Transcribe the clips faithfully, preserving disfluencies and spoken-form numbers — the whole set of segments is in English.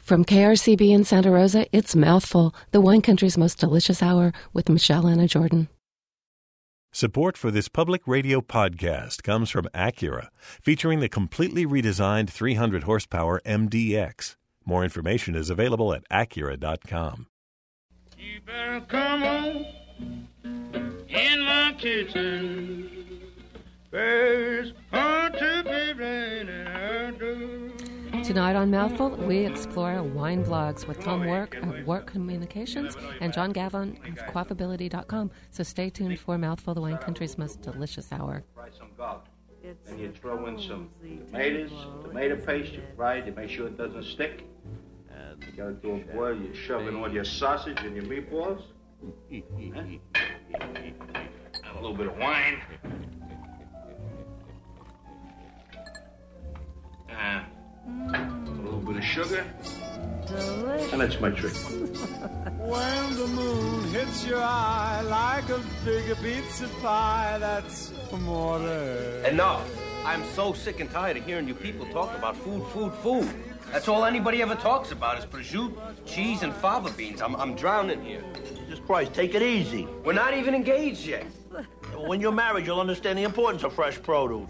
From K R C B in Santa Rosa, it's Mouthful, the wine country's most delicious hour with Michelle Anna Jordan. Support for this public radio podcast comes from Acura, featuring the completely redesigned three hundred horsepower M D X. More information is available at Acura dot com. You better come on in my kitchen. There's going to be rain and do. Tonight on Mouthful, we explore wine blogs with Tom Work of Work Communications and John Gavin of Quaffability dot com. So stay tuned for Mouthful, the wine country's most delicious hour. Fry some garlic. Then you throw in some tomatoes, tomato paste, you fry it, you make sure it doesn't stick. And you got it to a boil, you shove in all your sausage and your meatballs. Huh? A little bit of wine. Uh, a little bit of sugar. Delicious. And that's my trick. When the moon hits your eye like a big pizza pie, that's amore. Enough. I'm so sick and tired of hearing you people talk about food, food, food. That's all anybody ever talks about is prosciutto, cheese, and fava beans. I'm, I'm drowning here. Jesus Christ, take it easy. We're not even engaged yet. When you're married, you'll understand the importance of fresh produce.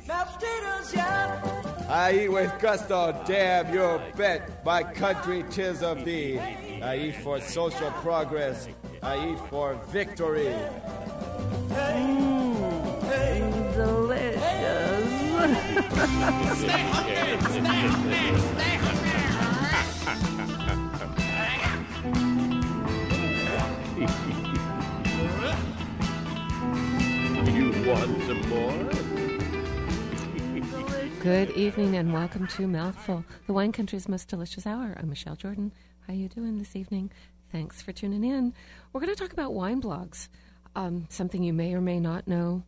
I eat with gusto, damn you bet. My country, 'tis of thee. I eat for social progress. I eat for victory. Mmm, delicious. Stay hungry, stay hungry, stay hungry. You want some more? Good evening and welcome to Mouthful, the wine country's most delicious hour. I'm Michelle Jordan. How you doing this evening? Thanks for tuning in. We're going to talk about wine blogs, um, something you may or may not know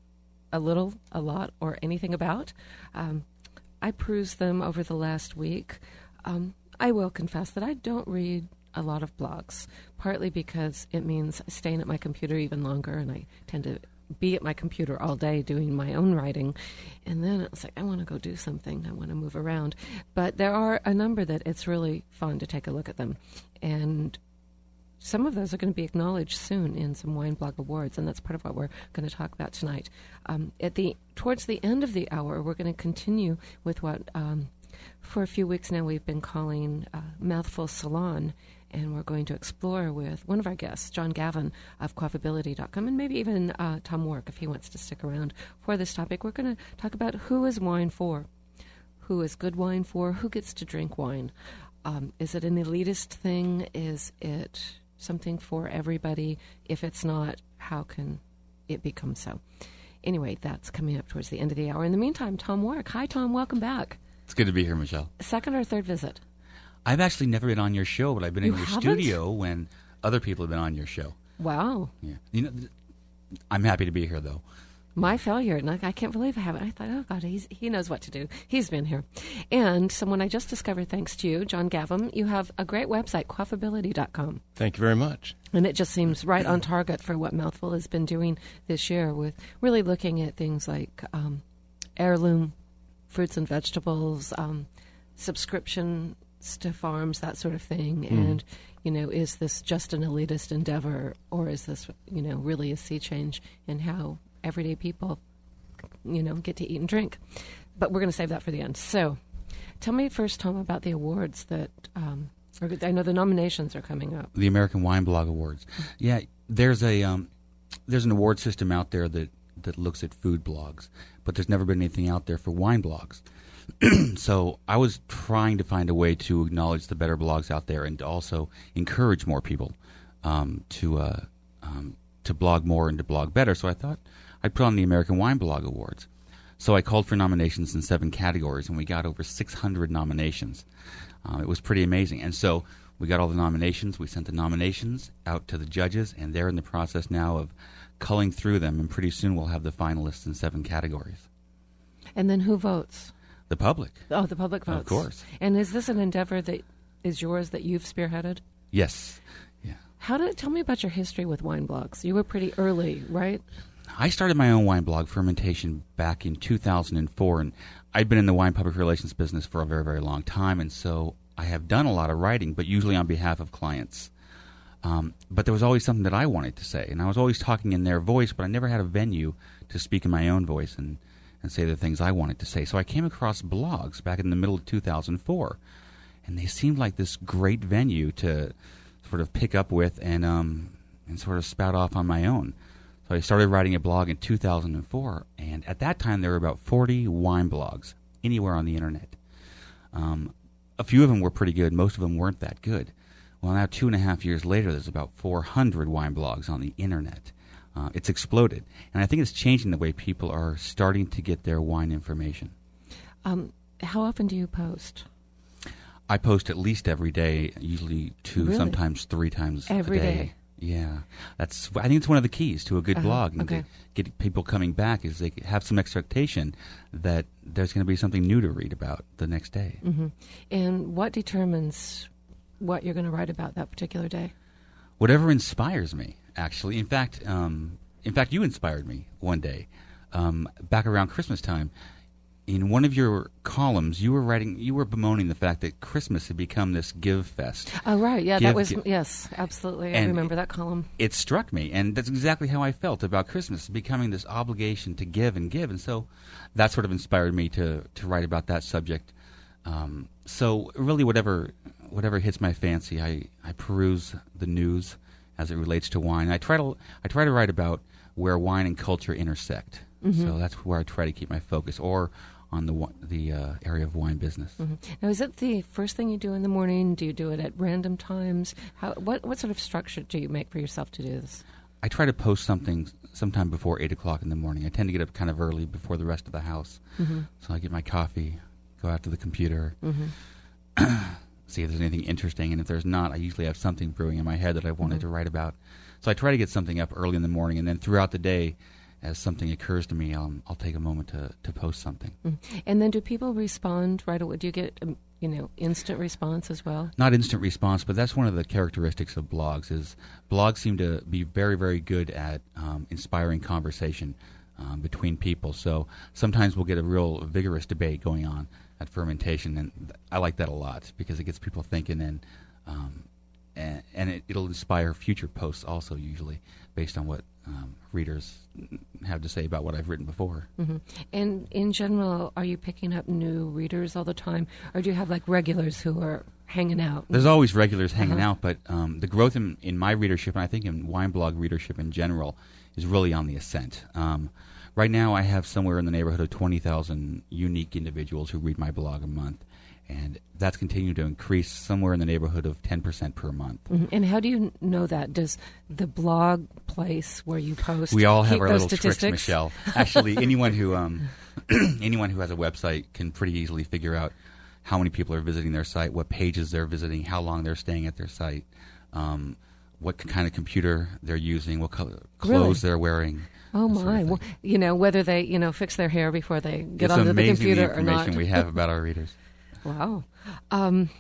a little, a lot, or anything about. Um, I perused them over the last week. Um, I will confess that I don't read a lot of blogs, partly because it means staying at my computer even longer, and I tend to be at my computer all day doing my own writing, and then it's like I want to go do something, I want to move around. But there are a number that it's really fun to take a look at them, and some of those are going to be acknowledged soon in some wine blog awards, and that's part of what we're going to talk about tonight. Um, at the towards the end of the hour, we're going to continue with what um, for a few weeks now we've been calling uh, Mouthful Salon. And we're going to explore with one of our guests, John Gavin of Quaffability dot com, and maybe even uh, Tom Work, if he wants to stick around for this topic. We're going to talk about who is wine for, who is good wine for, who gets to drink wine. Um, is it an elitist thing? Is it something for everybody? If it's not, how can it become so? Anyway, that's coming up towards the end of the hour. In the meantime, Tom Work. Hi, Tom. Welcome back. It's good to be here, Michelle. Second or third visit? I've actually never been on your show, but I've been You in your haven't? studio when other people have been on your show. Wow. Yeah, you know, th- I'm happy to be here, though. My failure, and I, I can't believe I haven't. I thought, oh, God, he's, he knows what to do. He's been here. And someone I just discovered, thanks to you, John Gavin, you have a great website, Quaffability dot com. Thank you very much. And it just seems right on target for what Mouthful has been doing this year with really looking at things like um, heirloom fruits and vegetables, um, subscription to farms, that sort of thing. Mm. And, you know, is this just an elitist endeavor, or is this, you know, really a sea change in how everyday people, you know, get to eat and drink? But we're going to save that for the end. So tell me first, Tom, about the awards that, um, or I know the nominations are coming up. The American Wine Blog Awards. Yeah, there's a um, there's an award system out there that, that looks at food blogs, but there's never been anything out there for wine blogs. So I was trying to find a way to acknowledge the better blogs out there and to also encourage more people um, to uh, um, to blog more and to blog better. So I thought I'd put on the American Wine Blog Awards. So I called for nominations in seven categories, and we got over six hundred nominations. Um, it was pretty amazing. And so we got all the nominations. We sent the nominations out to the judges, and they're in the process now of culling through them, and pretty soon we'll have the finalists in seven categories. And then who votes? The public. Oh, the public votes. Of course. And is this an endeavor that is yours, that you've spearheaded? Yes. Yeah. How did tell me about your history with wine blogs? You were pretty early, right? I started my own wine blog, Fermentation, back in two thousand four, and I'd been in the wine public relations business for a very, very long time, and so I have done a lot of writing, but usually on behalf of clients. Um, but there was always something that I wanted to say, and I was always talking in their voice, but I never had a venue to speak in my own voice and, and say the things I wanted to say. So I came across blogs back in the middle of two thousand four, and they seemed like this great venue to sort of pick up with and um, and sort of spout off on my own. So I started writing a blog in two thousand four, and at that time there were about forty wine blogs anywhere on the internet. Um, a few of them were pretty good. Most of them weren't that good. Well, now two and a half years later, there's about four hundred wine blogs on the internet. Uh, it's exploded, and I think it's changing the way people are starting to get their wine information. Um, how often do you post? I post at least every day, usually two, Really? sometimes three times Every a day. day? Yeah, that's. I think it's one of the keys to a good Uh-huh. blog, and Okay. to get people coming back is they have some expectation that there's going to be something new to read about the next day. Mm-hmm. And what determines what you're going to write about that particular day? Whatever inspires me, actually. In fact, um, in fact, you inspired me one day, um, back around Christmas time. In one of your columns, you were writing, you were bemoaning the fact that Christmas had become this give fest. Oh, right. Yeah, Give, that was, give. yes, absolutely. I And remember that column. It struck me, and that's exactly how I felt about Christmas, becoming this obligation to give and give. And so that sort of inspired me to, to write about that subject. Um, so really whatever whatever hits my fancy, I, I peruse the news as it relates to wine. I try to I try to write about where wine and culture intersect. Mhm. So that's where I try to keep my focus, or on the wi- the uh, area of wine business. Mm-hmm. Now, is it the first thing you do in the morning? Do you do it at random times? How, what what sort of structure do you make for yourself to do this? I try to post something sometime before eight o'clock in the morning. I tend to get up kind of early before the rest of the house. Mhm. So I get my coffee, go out to the computer, Mhm. see if there's anything interesting, and if there's not, I usually have something brewing in my head that I wanted Mhm. to write about. So I try to get something up early in the morning, and then throughout the day, as something occurs to me, I'll, I'll take a moment to, to post something. Mhm. And then do people respond right away? Do you get, um, you know, instant response as well? Not instant response, but that's one of the characteristics of blogs. Is blogs seem to be very, very good at um, inspiring conversation um, between people. So sometimes we'll get a real vigorous debate going on at fermentation, and th- I like that a lot because it gets people thinking, and um, and, and it, it'll inspire future posts also, usually based on what um, readers have to say about what I've written before. Mm-hmm. And in general, are you picking up new readers all the time, or do you have like regulars who are hanging out? There's always regulars hanging Uh-huh. out, but um, the growth in, in my readership, and I think in wine blog readership in general, is really on the ascent. Um, right now, I have somewhere in the neighborhood of twenty thousand unique individuals who read my blog a month, and that's continuing to increase somewhere in the neighborhood of ten percent per month. Mhm. And how do you know that? Does the blog place where you post We all have keep our those little statistics? tricks, Michelle. Actually, anyone who um, anyone who has a website can pretty easily figure out how many people are visiting their site, what pages they're visiting, how long they're staying at their site, um, what kind of computer they're using, what color clothes Really? they're wearing. Oh that sort of my! thing. Well, you know, whether they you know fix their hair before they get It's onto the amazing computer the or not. information we have about our readers. Wow. Um,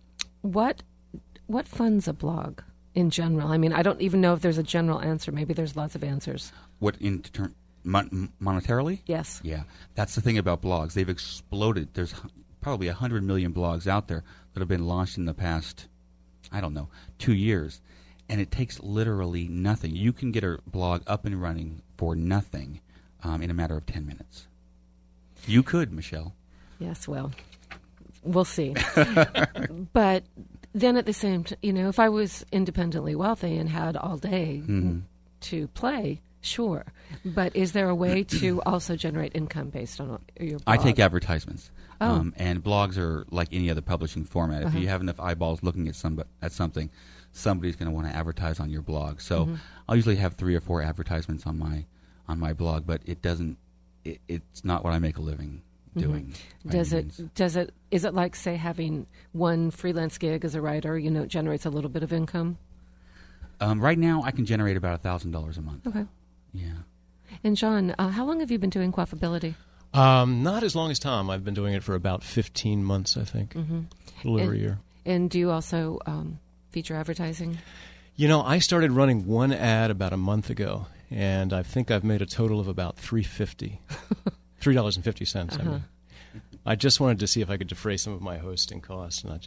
what what funds a blog in general? I mean, I don't even know if there's a general answer. Maybe there's lots of answers. What in term mon- monetarily? Yes. Yeah, that's the thing about blogs. They've exploded. There's h- probably a hundred million blogs out there that have been launched in the past, I don't know, two years, and it takes literally nothing. You can get a blog up and running for nothing um, in a matter of ten minutes. You could, Michelle. Yes. Well, we'll see. But then at the same time, you know, if I was independently wealthy and had all day Mhm. to play, sure. But is there a way to also generate income based on your blog? I take advertisements. Oh. Um, and blogs are like any other publishing format. Uh-huh. If you have enough eyeballs looking at some at something, somebody's going to want to advertise on your blog. So Mhm. I'll usually have three or four advertisements on my on my blog, but it doesn't. It, it's not what I make a living doing. by Does any it? means. Does it? Is it like, say, having one freelance gig as a writer? You know, it generates a little bit of income. Um, right now, I can generate about a thousand dollars a month. Okay. Yeah. And John, uh, how long have you been doing Quaffability? Um, not as long as Tom. I've been doing it for about fifteen months, I think. Mm-hmm. A little over and, a year. And do you also um, feature advertising? You know, I started running one ad about a month ago, and I think I've made a total of about three fifty, three dollars and fifty cents. Uh-huh. I mean, I just wanted to see if I could defray some of my hosting costs, and I just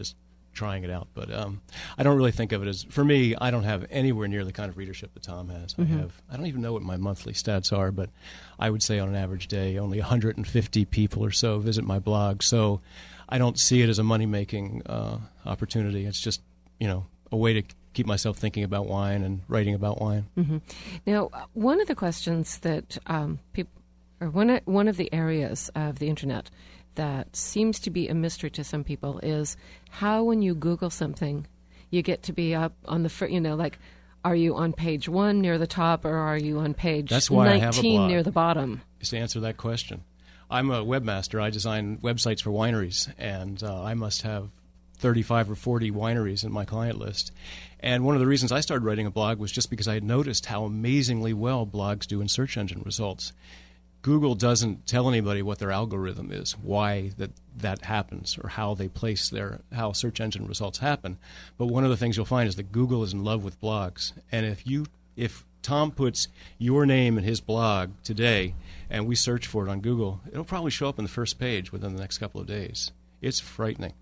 trying it out. But um, I don't really think of it as, for me, I don't have anywhere near the kind of readership that Tom has. Mm-hmm. I have, I don't even know what my monthly stats are, but I would say on an average day, only one hundred fifty people or so visit my blog. So I don't see it as a money-making uh, opportunity. It's just, you know, a way to keep myself thinking about wine and writing about wine. Mm-hmm. Now, one of the questions that um, people, or one one of the areas of the internet that seems to be a mystery to some people is how, when you Google something, you get to be up on the fir- you know, like, are you on page one near the top, or are you on page That's why nineteen I have a blog, near the bottom? Is to answer that question. I'm a webmaster. I design websites for wineries, and uh, I must have thirty-five or forty wineries in my client list. And one of the reasons I started writing a blog was just because I had noticed how amazingly well blogs do in search engine results. Google doesn't tell anybody what their algorithm is, why that that happens, or how they place their, how search engine results happen. But one of the things you'll find is that Google is in love with blogs. And if you, if Tom puts your name in his blog today, and we search for it on Google, it'll probably show up on the first page within the next couple of days. It's frightening.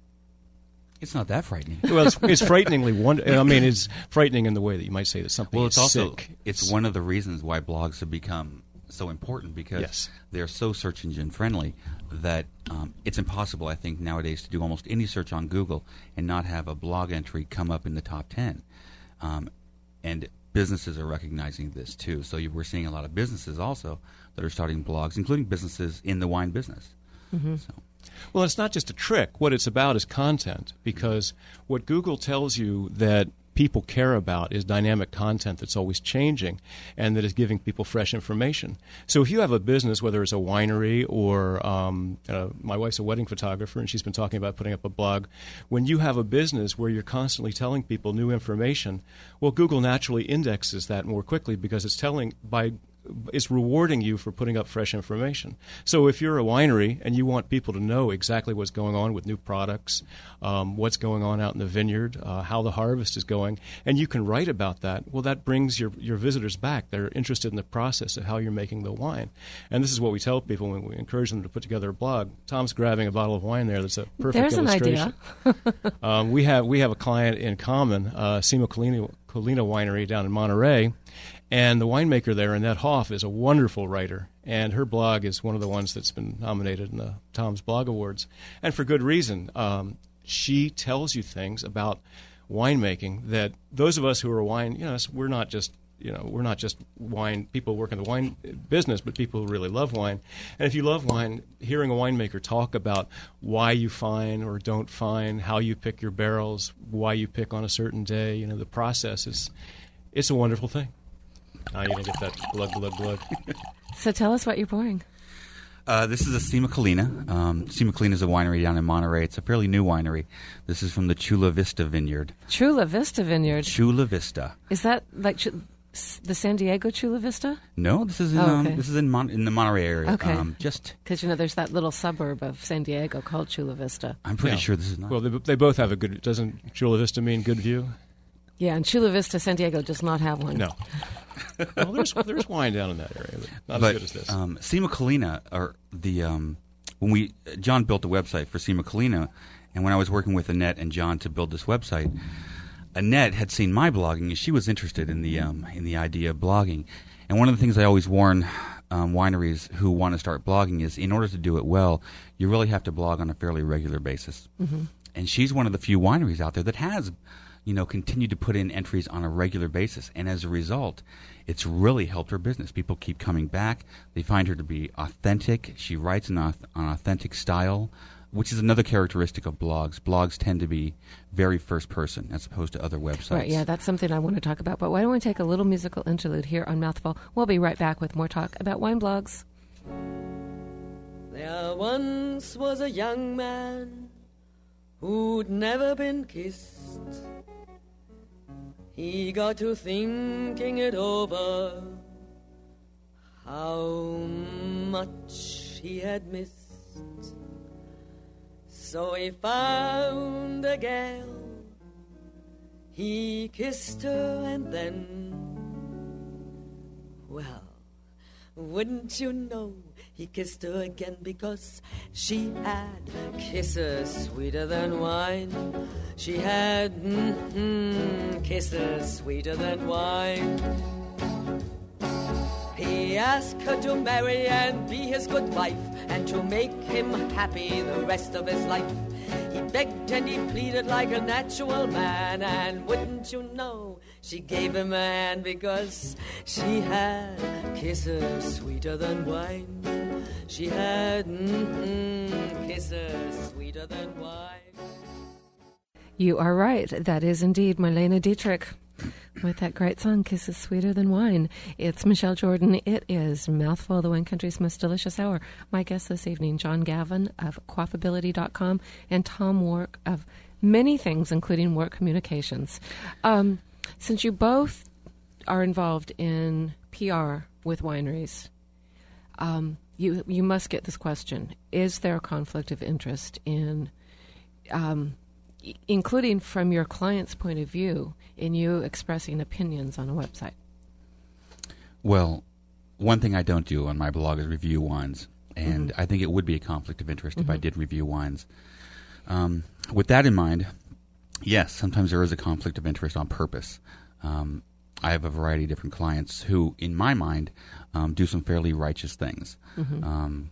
It's not that frightening. Well, it's, it's frighteningly one. I mean, it's frightening in the way that you might say that something well, it's is also, sick. It's one of the reasons why blogs have become so important, because yes. they're so search engine friendly that um, it's impossible, I think, nowadays to do almost any search on Google and not have a blog entry come up in the top ten. Um, and businesses are recognizing this too. So you, we're seeing a lot of businesses also that are starting blogs, including businesses in the wine business. Mm-hmm. So. Well, it's not just a trick. What it's about is content, because what Google tells you that people care about is dynamic content that's always changing and that is giving people fresh information. So if you have a business, whether it's a winery or um, uh, my wife's a wedding photographer and she's been talking about putting up a blog, when you have a business where you're constantly telling people new information, well, Google naturally indexes that more quickly because it's telling by it's rewarding you for putting up fresh information. So if you're a winery and you want people to know exactly what's going on with new products, um, what's going on out in the vineyard, uh, how the harvest is going, and you can write about that, well, that brings your, your visitors back. They're interested in the process of how you're making the wine. And this is what we tell people when we encourage them to put together a blog. Tom's grabbing a bottle of wine there. That's a perfect There's illustration. An idea. um, we have we have a client in common, uh, Sima Colina, Colina Winery down in Monterey. And the winemaker there, Annette Hoff, is a wonderful writer, and her blog is one of the ones that's been nominated in the Tom's Blog Awards, and for good reason. Um, she tells you things about winemaking that those of us who are wine, you know, we're not just, you know, we're not just wine people work in the wine business, but people who really love wine. And if you love wine, hearing a winemaker talk about why you fine or don't fine, how you pick your barrels, why you pick on a certain day, you know, the process is, it's a wonderful thing. Now you're going to get that glug, glug, glug. So tell us what you're pouring. Uh, this is a Sima Colina. Um, Sima Colina is a winery down in Monterey. It's a fairly new winery. This is from the Chula Vista Vineyard. Chula Vista Vineyard? Chula Vista. Is that like Ch- the San Diego Chula Vista? No, this is in, oh, okay. um, this is in, Mon- in the Monterey area. Okay. Um, just because, you know, there's that little suburb of San Diego called Chula Vista. I'm pretty yeah. sure this is not. Well, they, they both have a good, doesn't Chula Vista mean good view? Yeah, and Chula Vista, San Diego does not have one. No. Well, there's there's wine down in that area, but not but, as good as this. Um, Sima Colina, or the um, when we John built a website for Sima Colina, and when I was working with Annette and John to build this website, Annette had seen my blogging, and she was interested in the um, in the idea of blogging. And one of the things I always warn um, wineries who want to start blogging is, in order to do it well, you really have to blog on a fairly regular basis. Mm-hmm. And she's one of the few wineries out there that has, you know, continued to put in entries on a regular basis. And as a result, it's really helped her business. People keep coming back. They find her to be authentic. She writes in an authentic style, which is another characteristic of blogs. Blogs tend to be very first person as opposed to other websites. Right, yeah, that's something I want to talk about. But why don't we take a little musical interlude here on Mouthful? We'll be right back with more talk about wine blogs. There once was a young man who'd never been kissed. He got to thinking it over, how much he had missed. So he found a gal, he kissed her, and then, well, wouldn't you know, He kissed her again because she had kisses sweeter than wine. She had mm-hmm, kisses sweeter than wine. He asked her to marry and be his good wife, and to make him happy the rest of his life. He begged and he pleaded like a natural man, and wouldn't you know, she gave him a hand because she had kisses sweeter than wine. She had mm-hmm, kisses sweeter than wine. You are right. That is indeed Marlene Dietrich with that great song, Kisses Sweeter Than Wine. It's Michelle Jordan. It is Mouthful, the Wine Country's most delicious hour. My guest this evening, John Gavin of Quaffability dot com and Tom Wark of many things, including Wark Communications. Um, since you both are involved in P R with wineries, um, you you must get this question. Is there a conflict of interest in, um, including from your client's point of view, in you expressing opinions on a website? Well, one thing I don't do on my blog is review wines, and Mm-hmm. I think it would be a conflict of interest Mm-hmm. if I did review wines. Um, with that in mind, yes, sometimes there is a conflict of interest on purpose. Um, I have a variety of different clients who, in my mind, um, do some fairly righteous things. Mm-hmm. Um,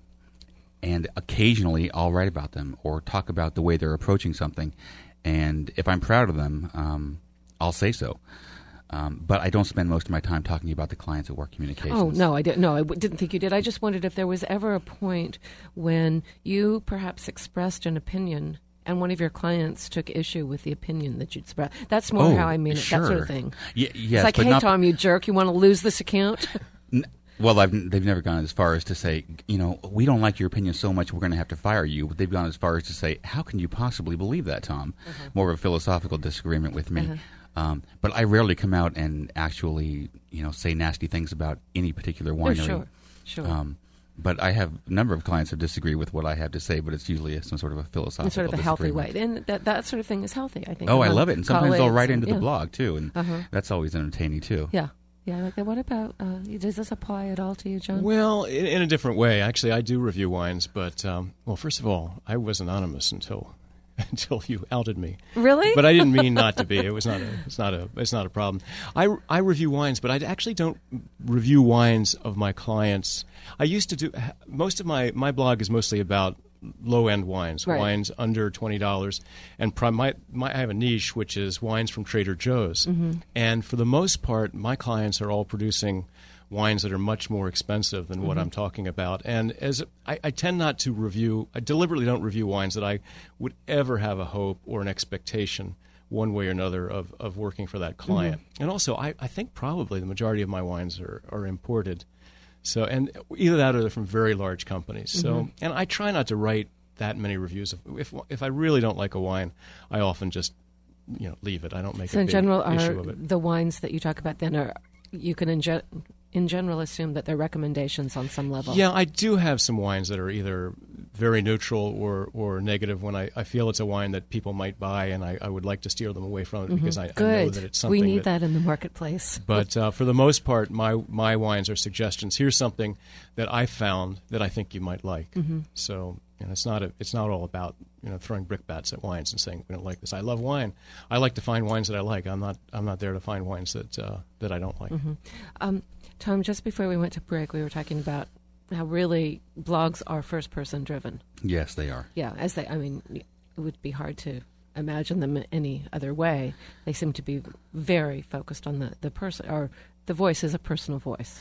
and occasionally I'll write about them or talk about the way they're approaching something. And if I'm proud of them, um, I'll say so. Um, but I don't spend most of my time talking about the clients at Wark Communications. Oh, no, I didn't. No, I w- didn't think you did. I just wondered if there was ever a point when you perhaps expressed an opinion and one of your clients took issue with the opinion that you'd expressed. That's more Oh, how I mean it, sure. that sort of thing. Y- yes, it's like, but hey, not- Tom, you jerk, you want to lose this account? N- Well, I've, they've never gone as far as to say, you know, we don't like your opinion so much we're going to have to fire you. But they've gone as far as to say, how can you possibly believe that, Tom? Uh-huh. More of a philosophical disagreement with me. Uh-huh. Um, but I rarely come out and actually, you know, say nasty things about any particular Oh, winery. sure, sure. Um, but I have a number of clients who disagree with what I have to say, but it's usually a, some sort of a philosophical in sort of a healthy way. disagreement. And that, that sort of thing is healthy, I think. Oh, I among love it. And sometimes they'll colleagues write and- into yeah. the blog, too, and Uh-huh. that's always entertaining, too. Yeah. Yeah, I like that. What about, uh, does this apply at all to you, John? Well, in, in a different way. Actually, I do review wines, but, um, well, first of all, I was anonymous until until you outed me. Really? But I didn't mean not to be. It was not a, it's not a, it's not a problem. I, I review wines, but I actually don't review wines of my clients. I used to do, most of my, my blog is mostly about low-end wines, Right. wines under twenty dollars. And prim- my, my, I have a niche, which is wines from Trader Joe's. Mm-hmm. And for the most part, my clients are all producing wines that are much more expensive than what Mhm. I'm talking about. And as I, I tend not to review, I deliberately don't review wines that I would ever have a hope or an expectation one way or another of, of working for that client. And also, I, I think probably the majority of my wines are, are imported. So, and either that or they're from very large companies. So, Mhm. and I try not to write that many reviews. If if I really don't like a wine, I often just, you know, leave it. I don't make So a in big general, issue are of it. the wines that you talk about then are, you can in, ge- in general assume that they're recommendations on some level? Yeah, I do have some wines that are either very neutral or, or negative when I, I feel it's a wine that people might buy, and I, I would like to steer them away from it Mhm. because I, I Good. know that it's something we need that, in the marketplace. But uh, for the most part, my my wines are suggestions. Here's something that I found that I think you might like. Mhm. So, and it's not a, it's not all about, you know, throwing brickbats at wines and saying we don't like this. I love wine. I like to find wines that I like. I'm not I'm not there to find wines that uh, that I don't like. Mhm. Um, Tom, just before we went to break, we were talking about how really blogs are first-person driven. Yes, they are. Yeah, as they, I mean, it would be hard to imagine them any other way. They seem to be very focused on the, the person, or the voice is a personal voice.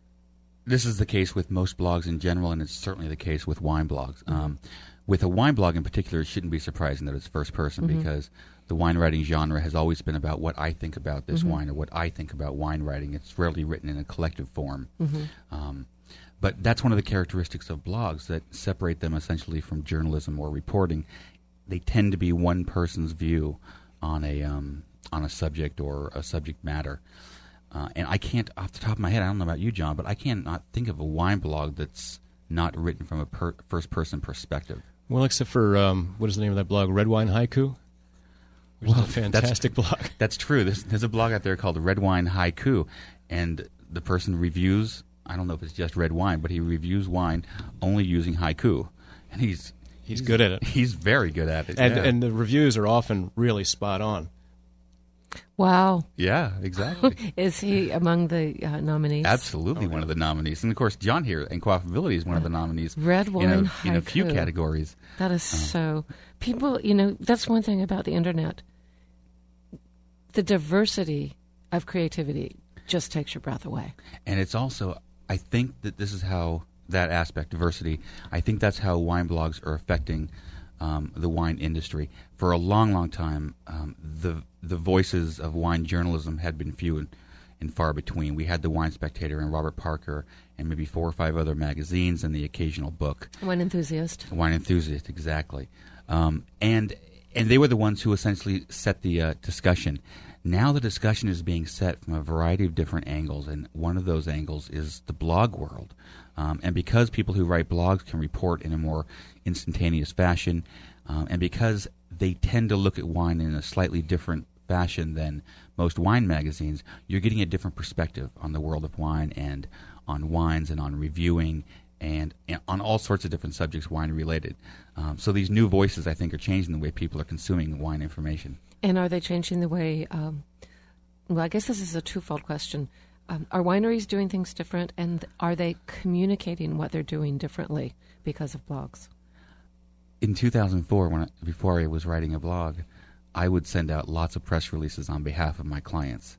This is the case with most blogs in general, and it's certainly the case with wine blogs. Um, with a wine blog in particular, it shouldn't be surprising that it's first person Mhm. because the wine writing genre has always been about what I think about this Mhm. wine or what I think about wine writing. It's rarely written in a collective form. Mhm. Um, but that's one of the characteristics of blogs that separate them essentially from journalism or reporting. They tend to be one person's view on a um, on a subject or a subject matter. Uh, and I can't, off the top of my head, I don't know about you, John, but I can't not think of a wine blog that's not written from a per- first-person perspective. Well, except for um, what is the name of that blog? Red Wine Haiku, which Well, is a fantastic that's, blog. That's true. There's, there's a blog out there called Red Wine Haiku, and the person reviews. I don't know if it's just red wine, but he reviews wine only using haiku, and he's he's, he's good at it. He's very good at it, and yeah. and the reviews are often really spot on. Wow. Yeah, exactly. Is he among the uh, nominees? Absolutely, oh, one yeah. of the nominees, and of course, John here in Quaffability is one of the nominees. Red wine in a, haiku. in a few categories. That is um, so. People, you know, that's one thing about the internet. The diversity of creativity just takes your breath away. And it's also, I think that this is how that aspect, diversity, I think that's how wine blogs are affecting um, the wine industry. For a long, long time, um, the the voices of wine journalism had been few and, and far between. We had the Wine Spectator and Robert Parker and maybe four or five other magazines and the occasional book. Wine Enthusiast. Wine Enthusiast, exactly. Um, and and they were the ones who essentially set the uh, discussion. Now the discussion is being set from a variety of different angles, and one of those angles is the blog world. Um, and because people who write blogs can report in a more instantaneous fashion, um, and because they tend to look at wine in a slightly different fashion than most wine magazines, you're getting a different perspective on the world of wine and on wines and on reviewing and, and on all sorts of different subjects wine-related. Um, so these new voices, I think, are changing the way people are consuming wine information. And are they changing the way, um, well, I guess this is a twofold question. Um, are wineries doing things different, and are they communicating what they're doing differently because of blogs? In two thousand four, when I, before I was writing a blog, I would send out lots of press releases on behalf of my clients.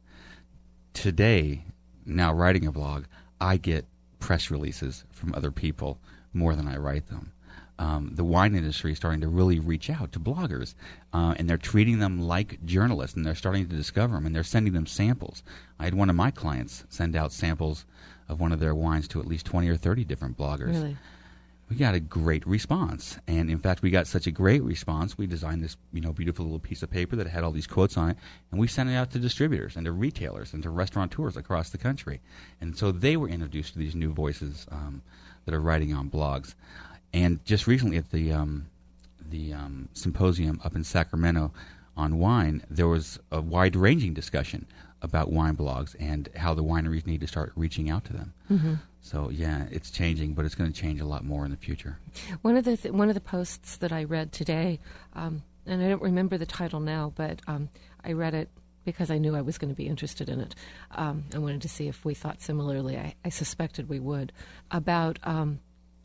Today, now writing a blog, I get press releases from other people more than I write them. Um, the wine industry is starting to really reach out to bloggers, uh, and they're treating them like journalists, and they're starting to discover them, and they're sending them samples. I had one of my clients send out samples of one of their wines to at least twenty or thirty different bloggers. Really? We got a great response, and in fact, we got such a great response, we designed this, you know, beautiful little piece of paper that had all these quotes on it, and we sent it out to distributors and to retailers and to restaurateurs across the country. And so they were introduced to these new voices um, that are writing on blogs. And just recently at the um, the um, symposium up in Sacramento on wine, there was a wide-ranging discussion about wine blogs and how the wineries need to start reaching out to them. Mm-hmm. So yeah, it's changing, but it's going to change a lot more in the future. One of the th- one of the posts that I read today, um, and I don't remember the title now, but um, I read it because I knew I was going to be interested in it. Um, I wanted to see if we thought similarly. I, I suspected we would. About um,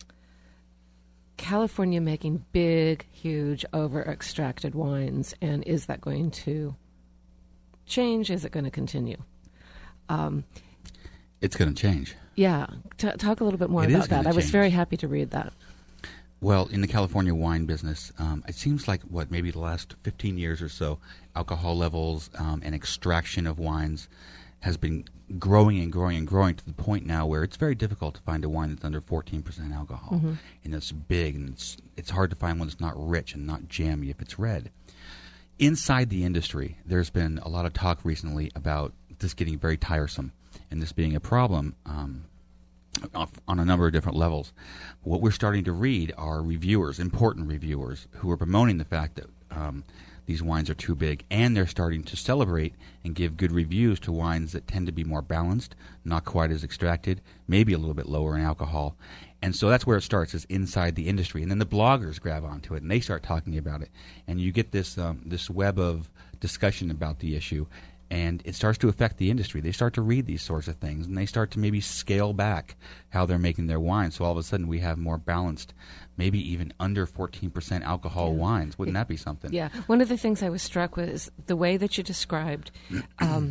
California making big, huge, over-extracted wines, and is that going to change? Is it going to continue? Um, it's going to change. Yeah. T- talk a little bit more it about that. I was change. very happy to read that. Well, in the California wine business, um, it seems like, what, maybe the last fifteen years or so, alcohol levels um, and extraction of wines has been growing and growing and growing to the point now where it's very difficult to find a wine that's under fourteen percent alcohol. Mm-hmm. And it's big, and it's, it's hard to find one that's not rich and not jammy if it's red. Inside the industry, there's been a lot of talk recently about this getting very tiresome and this being a problem um, on a number of different levels. What we're starting to read are reviewers, important reviewers, who are bemoaning the fact that um, these wines are too big, and they're starting to celebrate and give good reviews to wines that tend to be more balanced, not quite as extracted, maybe a little bit lower in alcohol. And so that's where it starts, is inside the industry. And then the bloggers grab onto it, and they start talking about it. And you get this um, this web of discussion about the issue, and it starts to affect the industry. They start to read these sorts of things, and they start to maybe scale back how they're making their wine. So all of a sudden we have more balanced, maybe even under fourteen percent alcohol yeah. wines. Wouldn't that be something? Yeah. One of the things I was struck with is the way that you described, um,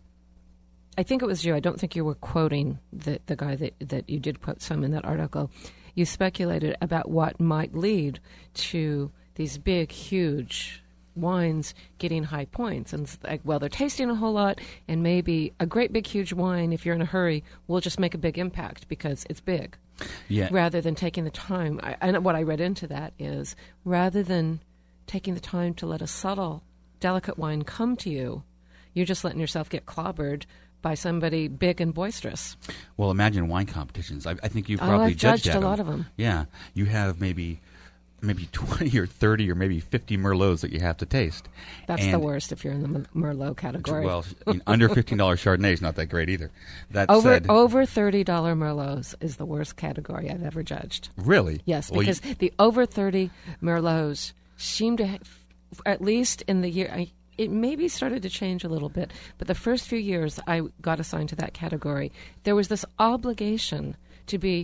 I think it was you, I don't think you were quoting the, the guy that, that you did quote some in that article. You speculated about what might lead to these big, huge wines getting high points, and it's like, well, they're tasting a whole lot, and maybe a great big huge wine, if you're in a hurry, will just make a big impact because it's big. Yeah. Rather than taking the time, I, and what I read into that is, rather than taking the time to let a subtle, delicate wine come to you, you're just letting yourself get clobbered by somebody big and boisterous. Well, imagine wine competitions. I, I think you've oh, probably I've judged judged a lot of them. Yeah, you have maybe maybe twenty or thirty or maybe fifty Merlots that you have to taste. That's and, the worst if you're in the Merlot category. Well, I mean, under fifteen dollars Chardonnay is not that great either. That over said, over thirty dollars Merlots is the worst category I've ever judged. Really? Yes, well, because you, the over thirty Merlots seem to, have, at least in the year, I, it maybe started to change a little bit, but the first few years I got assigned to that category, there was this obligation to be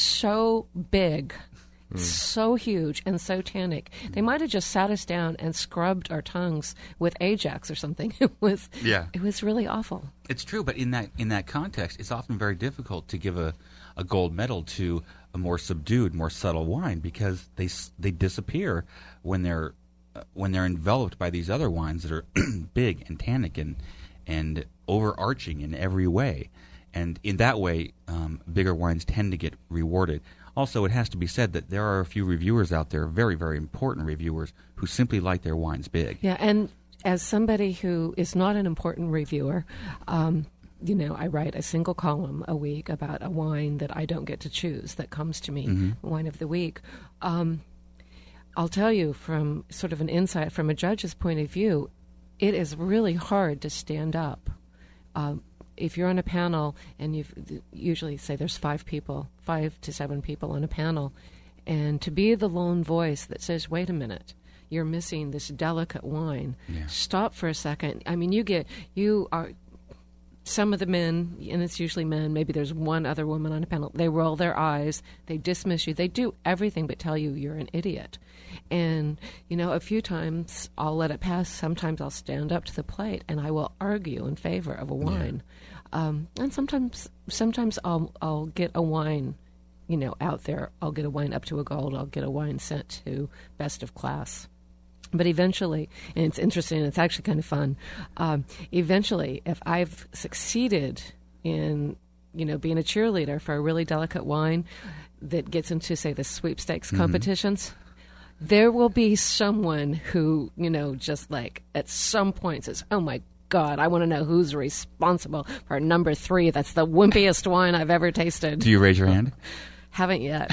so big, mm. so huge, and so tannic. They might have just sat us down and scrubbed our tongues with Ajax or something. It was, yeah. it was really awful. It's true, but in that in that context, it's often very difficult to give a, a gold medal to a more subdued, more subtle wine because they they disappear when they're uh, when they're enveloped by these other wines that are big and tannic and and overarching in every way. And in that way, um, bigger wines tend to get rewarded. Also, it has to be said that there are a few reviewers out there, very, very important reviewers, who simply like their wines big. Yeah, and as somebody who is not an important reviewer, um, you know, I write a single column a week about a wine that I don't get to choose that comes to me, mm-hmm. wine of the week. Um, I'll tell you from sort of an insight, from a judge's point of view, it is really hard to stand up. Um, if you're on a panel and you usually say there's five people, five to seven people on a panel, and to be the lone voice that says, wait a minute, you're missing this delicate wine. Yeah. Stop for a second. I mean, you get, you are, some of the men, and it's usually men, maybe there's one other woman on a panel, they roll their eyes, they dismiss you, they do everything but tell you you're an idiot. And, you know, a few times I'll let it pass. Sometimes I'll stand up to the plate and I will argue in favor of a wine. Yeah. Um, and sometimes sometimes I'll I'll get a wine, you know, out there. I'll get a wine up to a gold. I'll get a wine sent to best of class. But eventually, and it's interesting, it's actually kind of fun, um, eventually, if I've succeeded in, you know, being a cheerleader for a really delicate wine that gets into, say, the sweepstakes mm-hmm. competitions, there will be someone who, you know, just like at some point says, oh my God, I want to know who's responsible for number three. That's the wimpiest wine I've ever tasted. Do you raise your hand? Haven't yet.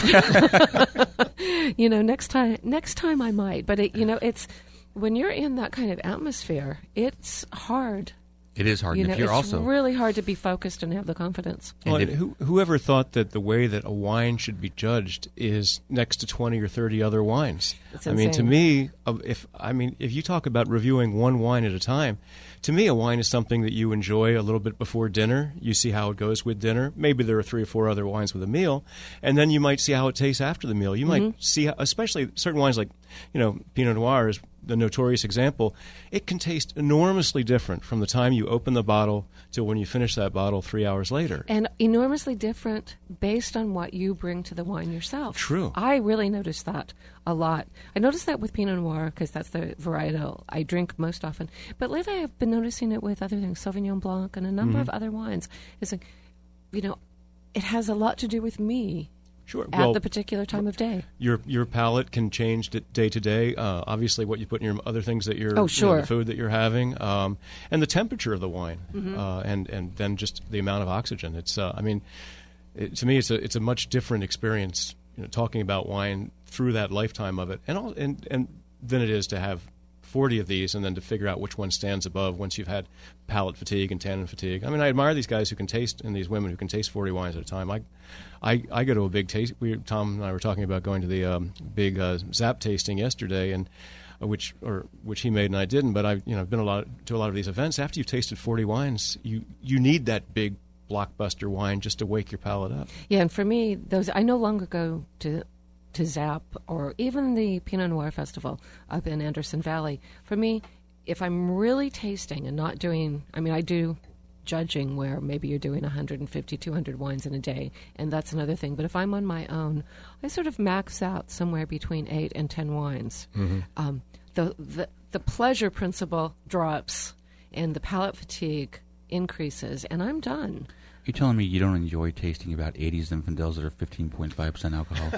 You know, next time, next time I might. But, it, you know, it's when you're in that kind of atmosphere, it's hard. It is hard. You and know, if you're it's also really hard to be focused and have the confidence. Well, and and who, whoever thought that the way that a wine should be judged is next to twenty or thirty other wines? It's I mean, to insane. me, uh, if I mean, if you talk about reviewing one wine at a time, to me, a wine is something that you enjoy a little bit before dinner. You see how it goes with dinner. Maybe there are three or four other wines with a meal, and then you might see how it tastes after the meal. You Mm-hmm. might see, how, especially certain wines like, you know, Pinot Noir is the notorious example. It can taste enormously different from the time you open the bottle to when you finish that bottle three hours later. And enormously different based on what you bring to the wine yourself. True. I really noticed that a lot. I noticed that with Pinot Noir because that's the varietal I drink most often. But lately I've been noticing it with other things, Sauvignon Blanc and a number Mm-hmm. of other wines. It's like, you know, it has a lot to do with me. Sure. At Well, the particular time of day. Your your palate can change d- day to day. Uh, obviously, what you put in your other things that you're, Oh, you sure. know, the food that you're having, um, and the temperature of the wine, Mm-hmm. uh, and and then just the amount of oxygen. It's uh, I mean, it, to me, it's a it's a much different experience. You know, talking about wine through that lifetime of it, and all, and and than it is to have forty of these and then to figure out which one stands above once you've had palate fatigue and tannin fatigue. I mean, I admire these guys who can taste, and these women who can taste forty wines at a time. I, I, I go to a big taste. We, Tom and I were talking about going to the um, big uh, Zap tasting yesterday, and uh, which or which he made and I didn't. But I, you know, I've been a lot to a lot of these events. After you've tasted forty wines, you you need that big blockbuster wine just to wake your palate up. Yeah, and for me, those I no longer go to to Zap or even the Pinot Noir Festival up in Anderson Valley. For me, if I'm really tasting and not doing, I mean, I do judging where maybe you're doing one hundred fifty, two hundred wines in a day, and that's another thing. But if I'm on my own, I sort of max out somewhere between eight and ten wines. Mm-hmm. Um, the, the the pleasure principle drops, and the palate fatigue increases, and I'm done. You're telling me you don't enjoy tasting about eighty Zinfandels that are fifteen point five percent alcohol?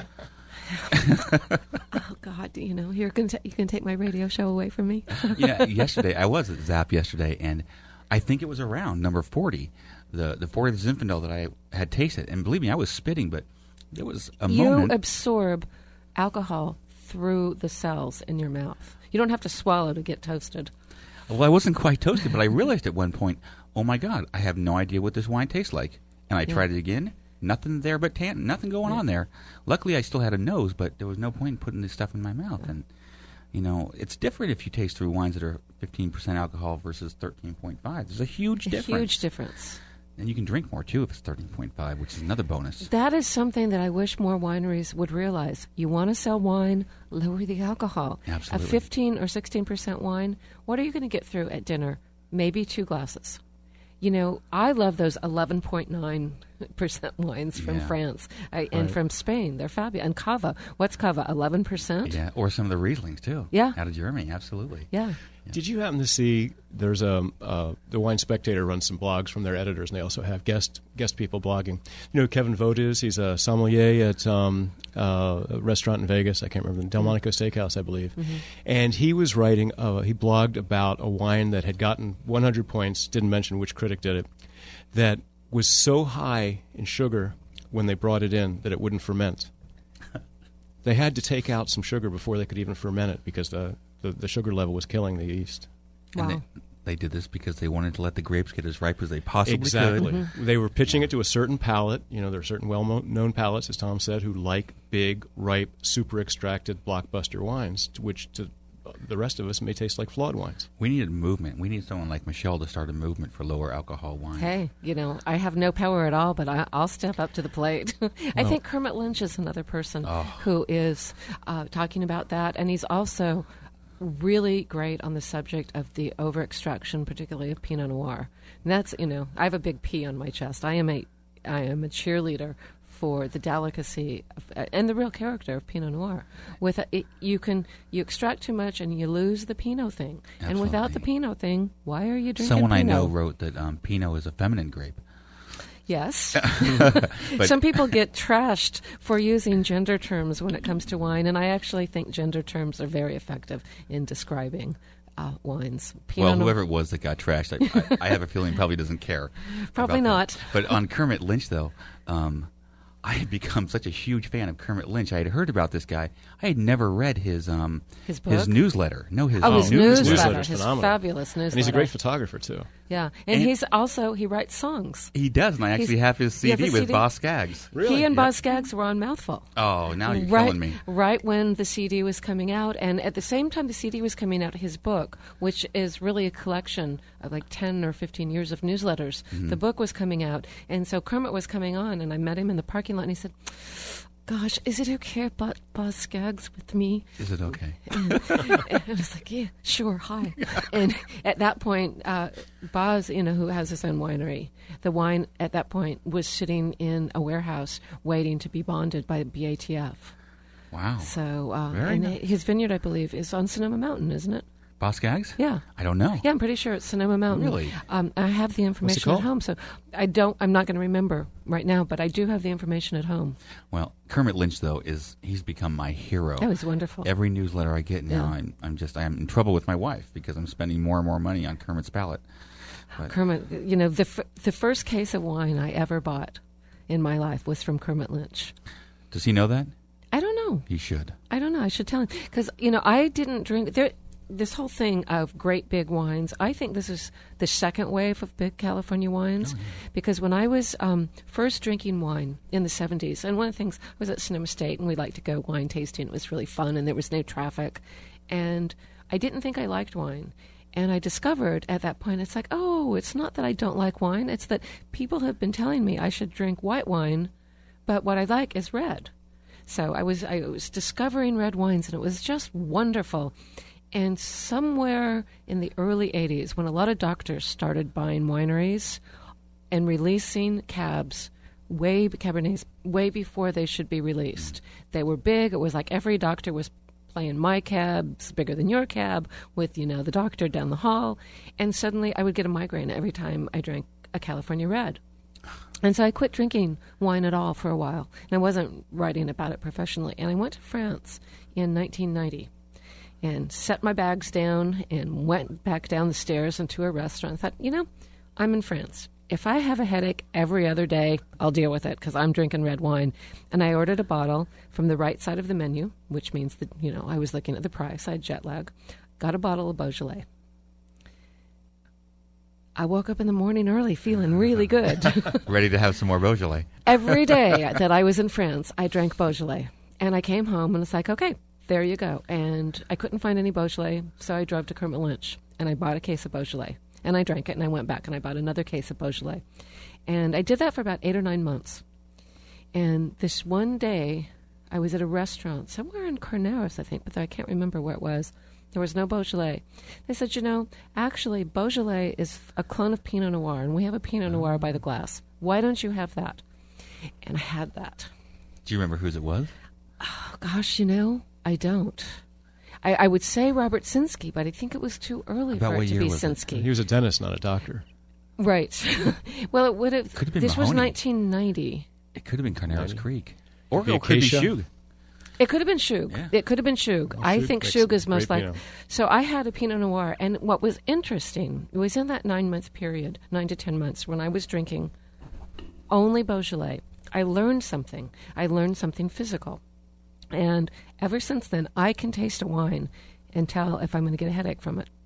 Oh God! You know, you're gonna ta- you can take my radio show away from me. Yeah, yesterday I was at Zap yesterday, and I think it was around number forty, the the fortieth Zinfandel that I had tasted. And believe me, I was spitting, but there was a you moment. absorb alcohol through the cells in your mouth. You don't have to swallow to get toasted. Well, I wasn't quite toasted, but I realized at one point, oh my God, I have no idea what this wine tastes like. And I Yeah. tried it again. Nothing there but tan. Nothing going Yeah. on there. Luckily, I still had a nose, but there was no point in putting this stuff in my mouth. Yeah. And, you know, it's different if you taste through wines that are fifteen percent alcohol versus thirteen point five. There's a huge A difference. huge difference. And you can drink more, too, if it's thirteen point five, which is another bonus. That is something that I wish more wineries would realize. You want to sell wine, lower the alcohol. Absolutely. A fifteen or sixteen percent wine, what are you going to get through at dinner? Maybe two glasses. You know, I love those eleven point nine percent wines from Yeah. France I, and Right. from Spain. They're fabulous. And Cava. What's Cava? eleven percent? Yeah, or some of the Rieslings, too. Yeah. Out of Germany, absolutely. Yeah. Did you happen to see? There's a uh, the Wine Spectator runs some blogs from their editors, and they also have guest guest people blogging. You know who Kevin Vogt is? He's a sommelier at um, uh, a restaurant in Vegas. I can't remember the Delmonico Steakhouse, I believe. Mm-hmm. And he was writing. Uh, he blogged about a wine that had gotten one hundred points. Didn't mention which critic did it. That was so high in sugar when they brought it in that it wouldn't ferment. They had to take out some sugar before they could even ferment it because the The, the sugar level was killing the yeast. Wow. And they, they did this because they wanted to let the grapes get as ripe as they possibly Exactly. could. Mm-hmm. They were pitching it to a certain palate. You know, there are certain well-known palates, as Tom said, who like big, ripe, super extracted blockbuster wines, to which to the rest of us may taste like flawed wines. We needed movement. We need someone like Michelle to start a movement for lower alcohol wines. Hey, you know, I have no power at all, but I, I'll step up to the plate. I think Kermit Lynch is another person Oh. who is uh, talking about that, and he's also really great on the subject of the over extraction, particularly of Pinot Noir. And that's, you know, I have a big P on my chest. I am a, I am a cheerleader for the delicacy of, uh, and the real character of Pinot Noir. With a, it, you can you extract too much and you lose the Pinot thing. Absolutely. And without the Pinot thing, why are you drinking Someone I Pinot? know wrote that um, Pinot is a feminine grape. Yes. But- Some people get trashed for using gender terms when it comes to wine, and I actually think gender terms are very effective in describing uh, wines. Pinot Well, Noir- whoever it was that got trashed, I, I, I have a feeling he probably doesn't care. Probably about that. not. But on Kermit Lynch, though, um, I had become such a huge fan of Kermit Lynch. I had heard about this guy. I had never read his um, His book? newsletter. No, his, Oh, his news- newsletter, newsletter's his phenomenal. fabulous newsletter. And he's a great photographer, too. Yeah, and, And- he's also, he writes songs. He does, and I actually He's- have his you C D have the with C D? Boss Skaggs. He and Boz Skaggs were on Mouthful. Oh, now you're right, killing me. Right when the C D was coming out, and at the same time the C D was coming out, his book, which is really a collection of like ten or fifteen years of newsletters, Mm-hmm. the book was coming out, and so Kermit was coming on, and I met him in the parking lot, and he said, "Gosh, is it okay about Boz Skaggs with me?" Is it okay? And I was like, "Yeah, sure, hi." And at that point, uh, Boz, you know, who has his own winery, the wine at that point was sitting in a warehouse waiting to be bonded by B A T F. Wow. So, uh, Very and nice. his vineyard, I believe, is on Sonoma Mountain, isn't it? Boss Skaggs? Yeah. I don't know. Yeah, I'm pretty sure it's Sonoma Mountain. Really? Um, I have the information called? at home, so I don't. I'm not going to remember right now, but I do have the information at home. Well, Kermit Lynch, though, is he's become my hero. That was wonderful. Every newsletter I get now, Yeah. I'm, I'm just I'm in trouble with my wife because I'm spending more and more money on Kermit's palate. But Kermit, you know, the f- the first case of wine I ever bought in my life was from Kermit Lynch. does he know that? I don't know. He should. I don't know. I should tell him because you know I didn't drink there. This whole thing of great big wines, I think this is the second wave of big California wines. Oh, yeah. Because when I was um, first drinking wine in the seventies, and one of the things, I was at Sonoma State, and we liked to go wine tasting. It was really fun, and there was no traffic. And I didn't think I liked wine. And I discovered at that point, it's like, oh, it's not that I don't like wine. It's that people have been telling me I should drink white wine, but what I like is red. So I was I was discovering red wines, and it was just wonderful. And somewhere in the early eighties, when a lot of doctors started buying wineries and releasing cabs, way Cabernets, way before they should be released, they were big. It was like every doctor was playing my cab's bigger than your cab with, you know, the doctor down the hall. And suddenly I would get a migraine every time I drank a California Red. And so I quit drinking wine at all for a while. And I wasn't writing about it professionally. And I went to France in nineteen ninety and set my bags down and went back down the stairs into a restaurant. I thought, you know, I'm in France. if I have a headache every other day, I'll deal with it because I'm drinking red wine. And I ordered a bottle from the right side of the menu, which means that, you know, I was looking at the price. I had jet lag. Got a bottle of Beaujolais. I woke up in the morning early feeling really good. Ready to have some more Beaujolais. Every day that I was in France, I drank Beaujolais. And I came home and it's like, okay, there you go. And I couldn't find any Beaujolais, so I drove to Kermit Lynch and I bought a case of Beaujolais. And I drank it and I went back and I bought another case of Beaujolais. And I did that for about eight or nine months. And this one day, I was at a restaurant somewhere in Cornelius, I think, but I can't remember where it was. There was no Beaujolais. They said, you know, actually, Beaujolais is a clone of Pinot Noir, and we have a Pinot Noir by the glass. Why don't you have that? And I had that. Do you remember whose it was? Oh, gosh, you know, I don't. I, I would say Robert Sinsky, but I think it was too early About for what it to year be was it? Sinsky. He was a dentist, not a doctor. Right. Well, it would have. Could have been This was Mahoney. nineteen ninety. It could have been Carneros Creek. Or Could be it could be Acacia. Shug. It could have been Shug. Yeah. It could have been Shug. Well, I Shug think makes Shug a is most great like. Pinot. So I had a Pinot Noir, and what was interesting, it was in that nine-month period, nine to ten months, when I was drinking only Beaujolais. I learned something. I learned something physical. And ever since then, I can taste a wine and tell if I'm going to get a headache from it.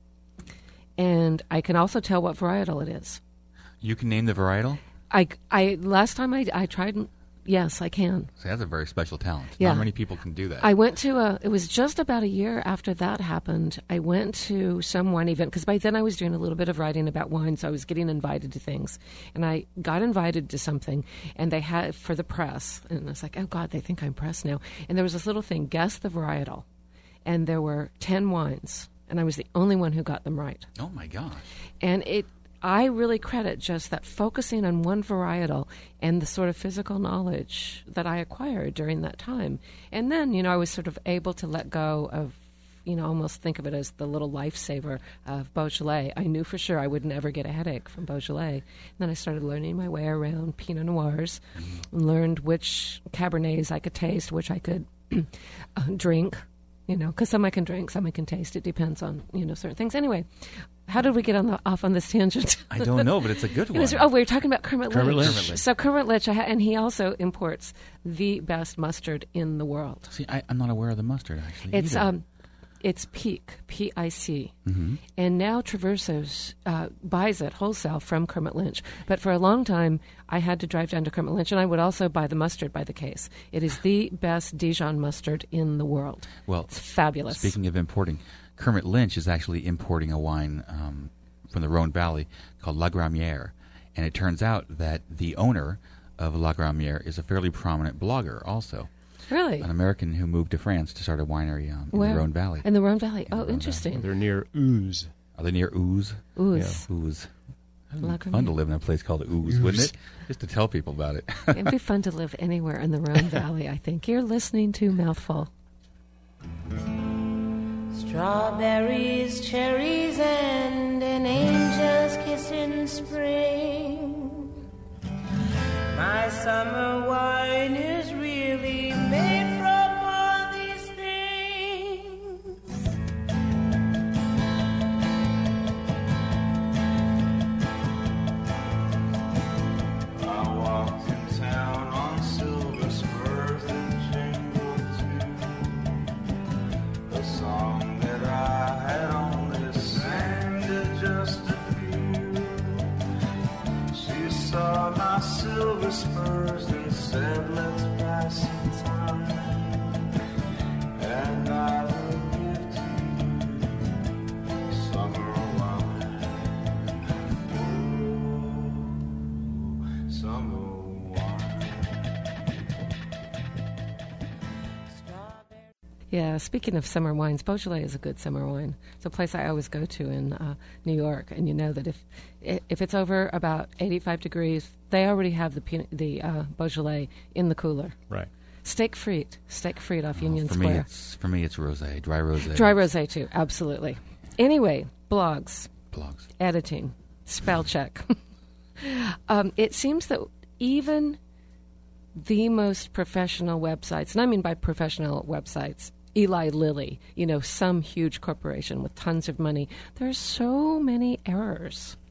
And I can also tell what varietal it is. You can name the varietal? I, I last time I, I tried, yes, I can. So that's a very special talent. Yeah. Not many people can do that. I went to a, it was just about a year after that happened, I went to some wine event, because by then I was doing a little bit of writing about wine, so I was getting invited to things. And I got invited to something, and they had, for the press, and I was like, oh God, they think I'm press now. And there was this little thing, guess the varietal. And there were ten wines, and I was the only one who got them right. Oh my gosh. And it, I really credit just that focusing on one varietal and the sort of physical knowledge that I acquired during that time. And then, you know, I was sort of able to let go of, you know, almost think of it as the little lifesaver of Beaujolais. I knew for sure I would never get a headache from Beaujolais. And then I started learning my way around Pinot Noirs, mm-hmm. and learned which Cabernets I could taste, which I could uh, drink. You know, because some I can drink, some I can taste. It depends on, you know, certain things. Anyway, how did we get on the, off on this tangent? I don't know, but it's a good one. Was, oh, we were talking about Kermit Lynch. Kermit Lynch. So Kermit Lynch, I ha- and he also imports the best mustard in the world. See, I, I'm not aware of the mustard, actually. It's either. um, it's Pic, P I C. Mm-hmm. And now Traversos uh, buys it wholesale from Kermit Lynch. But for a long time, I had to drive down to Kermit Lynch, and I would also buy the mustard by the case. It is the best Dijon mustard in the world. Well, it's fabulous. Speaking of importing, Kermit Lynch is actually importing a wine um, from the Rhone Valley called La Gramière. And it turns out that the owner of La Gramière is a fairly prominent blogger also. Really? An American who moved to France to start a winery um, in Where? the Rhone Valley. In the Rhone Valley. In Oh, the Rhone interesting. Valley. They're near Ooze. Are they near Ooze? Ooze. Yeah. Ooze. It'd La be fun to Gramière. live in a place called Ooze, wouldn't it? Just to tell people about it. It'd be fun to live anywhere in the Rhone Valley, I think. You're listening to Mouthful. Strawberries, cherries, and an angel's kiss in spring. My summer wine is really made from all these things. I walked in town on silver spurs and jingle too. A song that I had only sang to just a few. She saw my silver spurs and said, let's pass some time. And I will give to you summer wine. Oh, summer wine. Yeah, speaking of summer wines, Beaujolais is a good summer wine. It's a place I always go to in uh, New York, and you know that if if it's over about eighty-five degrees, they already have the Pinot- the uh, Beaujolais in the cooler. Right. Steak frites, steak frite off Oh, Union for Square. me, it's for me, it's rosé, dry rosé. Dry rosé too, absolutely. Anyway, blogs, blogs, editing, spell check. um, it seems that even the most professional websites, and I mean by professional websites, Eli Lilly, you know, some huge corporation with tons of money, there are so many errors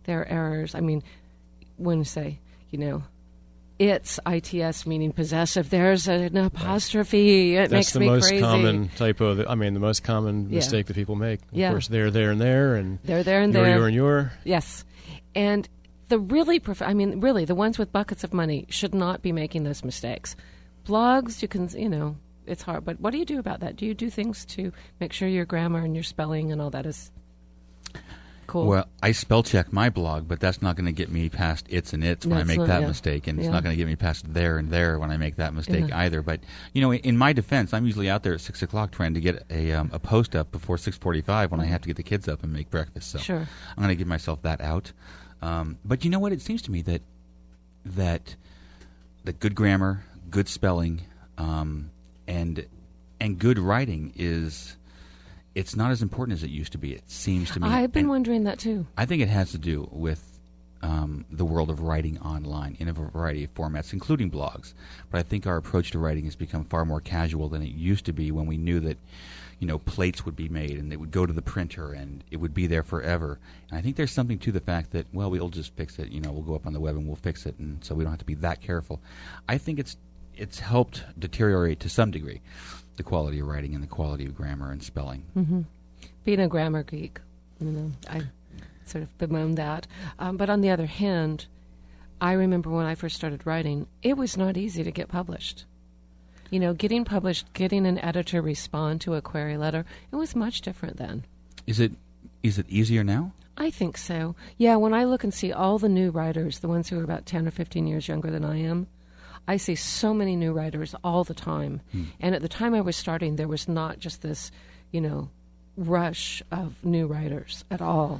there are errors. I mean, when you say, you know, it's I T S meaning possessive, there's an apostrophe. It That's makes the me most crazy. common typo. That, I mean, the most common Yeah. mistake that people make. Of Yeah. course, there, there, and there, and They're there and your, there. your, and your. Yes. And the really, prof- I mean, really, the ones with buckets of money should not be making those mistakes. Blogs, you can, you know, it's hard. But what do you do about that? Do you do things to make sure your grammar and your spelling and all that is cool? Well, I spell check my blog, but that's not going to get me past its and its when No, I it's make not, that yeah. mistake, and Yeah. it's not going to get me past there and there when I make that mistake Yeah. either. But you know, in my defense, I'm usually out there at six o'clock trying to get a um, a post up before six forty-five when I have to get the kids up and make breakfast. So Sure. I'm going to give myself that out. Um, but you know what? It seems to me that that that good grammar, good spelling, um, and and good writing is. It's not as important as it used to be. It seems to me. I've been And wondering that too. I think it has to do with um, the world of writing online in a variety of formats, including blogs. But I think our approach to writing has become far more casual than it used to be when we knew that, you know, plates would be made and they would go to the printer and it would be there forever. And I think there's something to the fact that, well, we'll just fix it. You know, we'll go up on the web and we'll fix it, and so we don't have to be that careful. I think it's it's helped deteriorate to some degree the quality of writing and the quality of grammar and spelling. Mm-hmm. Being a grammar geek, you know, I sort of bemoan that. Um, but on the other hand, I remember when I first started writing, it was not easy to get published. You know, getting published, getting an editor respond to a query letter, it was much different then. Is it is it easier now? I think so. Yeah, when I look and see all the new writers, the ones who are about ten or fifteen years younger than I am, I see so many new writers all the time. Hmm. And at the time I was starting, there was not just this, you know, rush of new writers at all.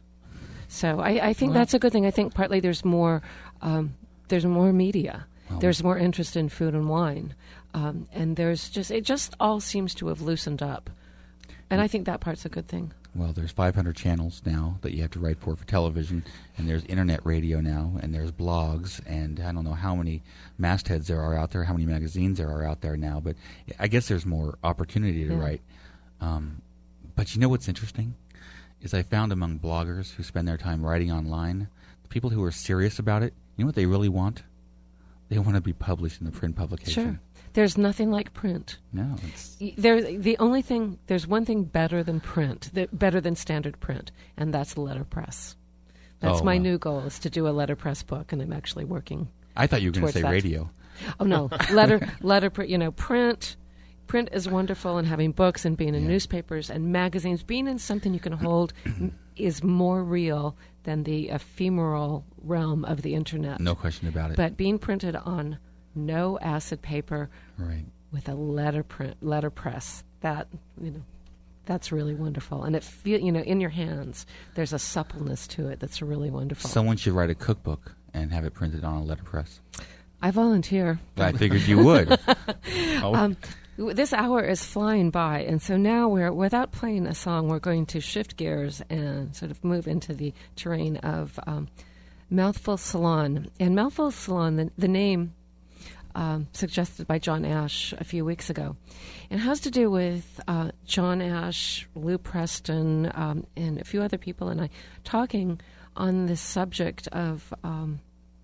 So I, I think Well- that's a good thing. I think partly there's more, um, there's more media. Well- There's more interest in food and wine. Um, and there's just, it just all seems to have loosened up. And I think that part's a good thing. Well, there's five hundred channels now that you have to write for for television, and there's internet radio now, and there's blogs, and I don't know how many mastheads there are out there, how many magazines there are out there now, but I guess there's more opportunity to Yeah. write. Um, but you know what's interesting? Is I found among bloggers who spend their time writing online, the people who are serious about it, you know what they really want? They want to be published in the print publication. Sure. There's nothing like print. No, it's... Y- There, the only thing, there's one thing better than print, that, better than standard print, and that's letterpress. That's Oh, my wow. new goal, is to do a letterpress book, and I'm actually working. I thought you were going to towards say that. radio. Oh no, letter, letter, print. You know, print. Print is wonderful, and having books and being in Yeah. newspapers and magazines, being in something you can hold, m- is more real than the ephemeral realm of the internet. No question about it. But being printed on no acid paper, Right. with a letter print, letterpress, that, you know, that's really wonderful. And it feel, you know, in your hands, there's a suppleness to it that's really wonderful. Someone should write a cookbook and have it printed on a letterpress. I volunteer. I figured you would. Oh. Um, w- this hour is flying by, and so now we're, without playing a song, we're going to shift gears and sort of move into the terrain of um, Mouthful Salon. And Mouthful Salon, the, the name um, suggested by John Ash a few weeks ago, and has to do with uh, John Ash, Lou Preston, um, and a few other people, and I talking on this subject of um,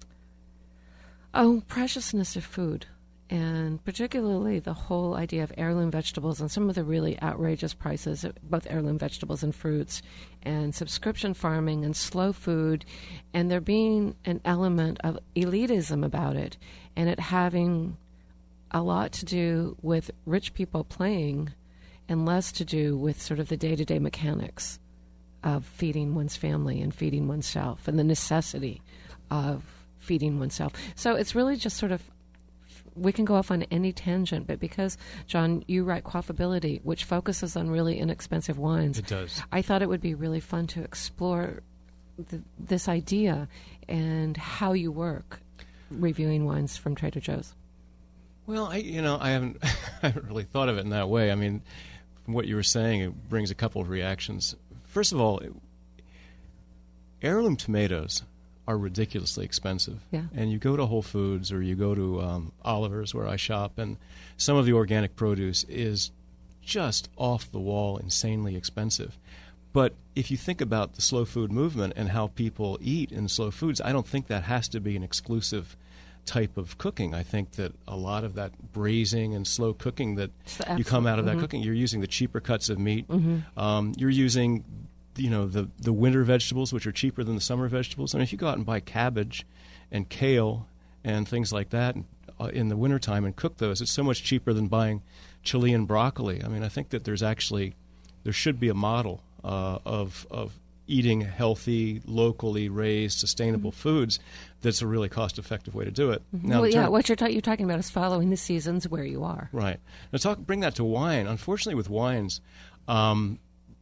oh preciousness of food, and particularly the whole idea of heirloom vegetables and some of the really outrageous prices of both heirloom vegetables and fruits, and subscription farming and slow food, and there being an element of elitism about it, and it having a lot to do with rich people playing and less to do with sort of the day-to-day mechanics of feeding one's family and feeding oneself and the necessity of feeding oneself. So it's really just sort of, we can go off on any tangent, but because, John, you write Quaffability, which focuses on really inexpensive wines. It does. I thought it would be really fun to explore the, this idea and how you work reviewing wines from Trader Joe's. Well, I you know I haven't I haven't really thought of it in that way. I mean, from what you were saying, it brings a couple of reactions. First of all, heirloom tomatoes are ridiculously expensive. Yeah. And you go to Whole Foods or you go to um, Oliver's, where I shop, and some of the organic produce is just off the wall, insanely expensive. But if you think about the slow food movement and how people eat in slow foods, I don't think that has to be an exclusive type of cooking. I think that a lot of that braising and slow cooking that you come out of that mm-hmm. cooking, you're using the cheaper cuts of meat. Mm-hmm. Um, you're using, you know, the the winter vegetables, which are cheaper than the summer vegetables. I mean, if you go out and buy cabbage and kale and things like that uh, in the wintertime and cook those, it's so much cheaper than buying Chilean broccoli. I mean, I think that there's actually, there should be a model uh, of of eating healthy, locally raised, sustainable mm-hmm. foods that's a really cost-effective way to do it. Mm-hmm. Now, well, yeah, turn- what you're, ta- you're talking about is following the seasons where you are. Right. Now, talk, bring that to wine. Unfortunately, with wines, um,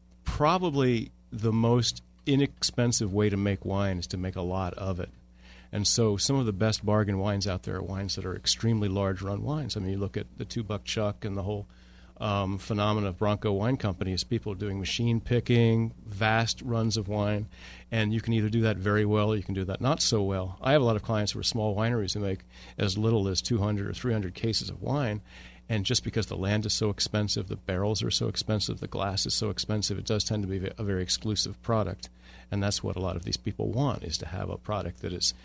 probably the most inexpensive way to make wine is to make a lot of it. And so some of the best bargain wines out there are wines that are extremely large-run wines. I mean, you look at the Two Buck Chuck and the whole um, phenomenon of Bronco Wine Company is people doing machine picking, vast runs of wine, and you can either do that very well or you can do that not so well. I have a lot of clients who are small wineries who make as little as two hundred or three hundred cases of wine, and just because the land is so expensive, the barrels are so expensive, the glass is so expensive, it does tend to be a very exclusive product. And that's what a lot of these people want, is to have a product that is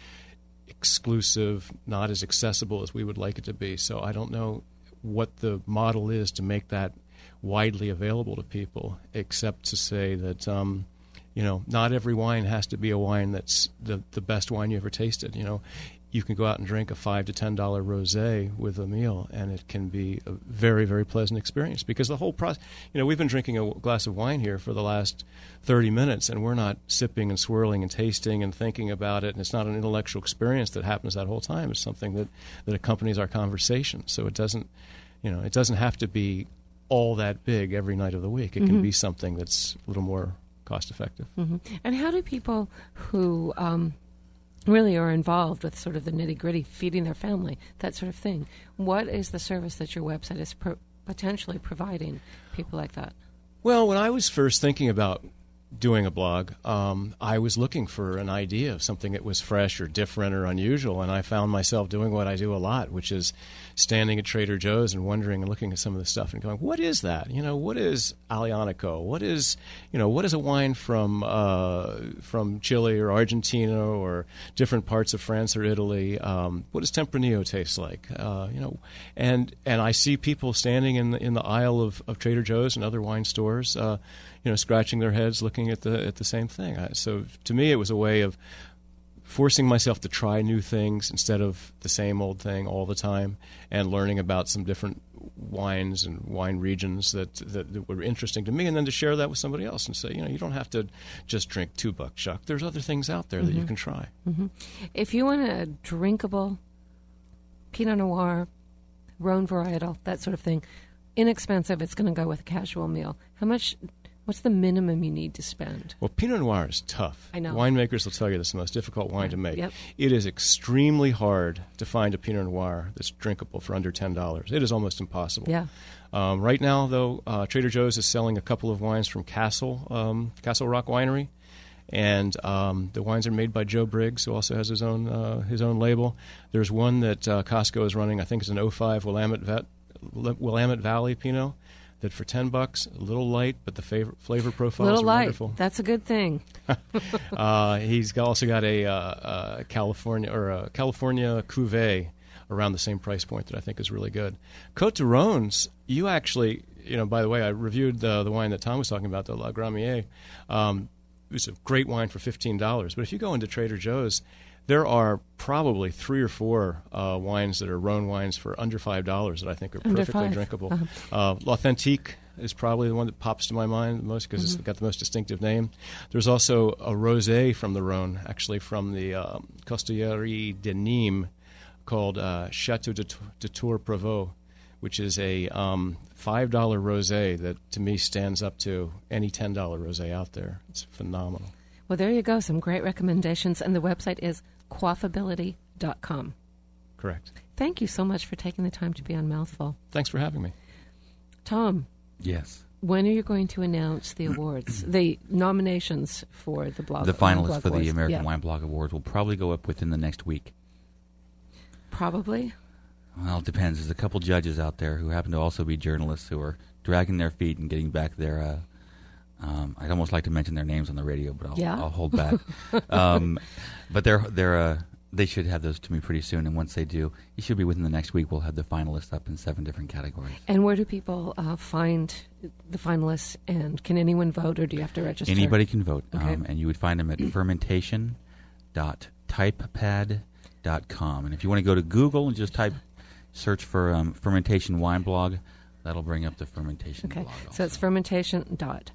exclusive, not as accessible as we would like it to be. So I don't know what the model is to make that widely available to people, except to say that, um, you know, not every wine has to be a wine that's the, the best wine you ever tasted. You know, you can go out and drink a five to ten dollar rosé with a meal, and it can be a very, very pleasant experience. Because the whole process, you know, we've been drinking a glass of wine here for the last thirty minutes, and we're not sipping and swirling and tasting and thinking about it. And it's not an intellectual experience that happens that whole time. It's something that, that accompanies our conversation. So it doesn't, you know, it doesn't have to be all that big every night of the week. It mm-hmm. can be something that's a little more cost effective. Mm-hmm. And how do people who um, really are involved with sort of the nitty-gritty, feeding their family, that sort of thing, what is the service that your website is pro- potentially providing people like that? Well, when I was first thinking about doing a blog, um, I was looking for an idea of something that was fresh or different or unusual, and I found myself doing what I do a lot, which is standing at Trader Joe's and wondering and looking at some of the stuff and going, what is that? You know, what is Aglianico? What is, you know, what is a wine from uh, from Chile or Argentina or different parts of France or Italy? Um, what does Tempranillo taste like? Uh, you know, and and I see people standing in the, in the aisle of, of Trader Joe's and other wine stores, uh, you know, scratching their heads, looking at the at the same thing. I, so to me, it was a way of forcing myself to try new things instead of the same old thing all the time, and learning about some different wines and wine regions that, that, that were interesting to me, and then to share that with somebody else and say, you know, you don't have to just drink Two Buck Chuck. There's other things out there mm-hmm. that you can try. Mm-hmm. If you want a drinkable Pinot Noir, Rhone varietal, that sort of thing, inexpensive, it's going to go with a casual meal. How much... What's the minimum you need to spend? Well, Pinot Noir is tough. I know. Winemakers will tell you this is the most difficult wine yeah. to make. Yep. It is extremely hard to find a Pinot Noir that's drinkable for under ten dollars. It is almost impossible. Yeah. Um, right now, though, uh, Trader Joe's is selling a couple of wines from Castle, um, Castle Rock Winery. And um, the wines are made by Joe Briggs, who also has his own uh, his own label. There's one that uh, Costco is running, I think it's an oh five Willamette, Vet, Willamette Valley Pinot, that for ten bucks, a little light, but the favor, flavor profiles little are light. wonderful. That's a good thing. uh, he's got also got a, uh, uh, California or a California Cuvée around the same price point that I think is really good. Côte de Rhônes, you actually, you know, by the way, I reviewed the, the wine that Tom was talking about, the La Gramier. Um, it was a great wine for fifteen dollars. But if you go into Trader Joe's, there are probably three or four uh, wines that are Rhone wines for under five dollars that I think are under perfectly five. drinkable. Uh-huh. Uh, L'Authentique is probably the one that pops to my mind the most because mm-hmm. it's got the most distinctive name. There's also a rosé from the Rhone, actually from the uh, Costellerie de Nîmes, called uh, Chateau de, de Tour Provaux, which is a um, five dollar rosé that to me stands up to any ten dollar rosé out there. It's phenomenal. Well, there you go. Some great recommendations. And the website is quaffability dot com. Correct. Thank you so much for taking the time to be on Mouthful. Thanks for having me. Tom. Yes. When are you going to announce the awards, the nominations for the blog? The finalists blog for awards? the American yeah. Wine Blog Awards will probably go up within the next week. Probably? Well, it depends. There's a couple judges out there who happen to also be journalists who are dragging their feet and getting back their uh, Um, I'd almost like to mention their names on the radio, but I'll, Yeah? I'll hold back. um, but they're they're uh, they should have those to me pretty soon, and once they do, it should be within the next week. We'll have the finalists up in seven different categories. And where do people uh, find the finalists? And can anyone vote, or do you have to register? Anybody can vote, Okay. um, and you would find them at fermentation dot typepad dot com. And if you want to go to Google and just type, search for um, fermentation wine blog, that'll bring up the fermentation Okay, blog. Also. so it's fermentation dot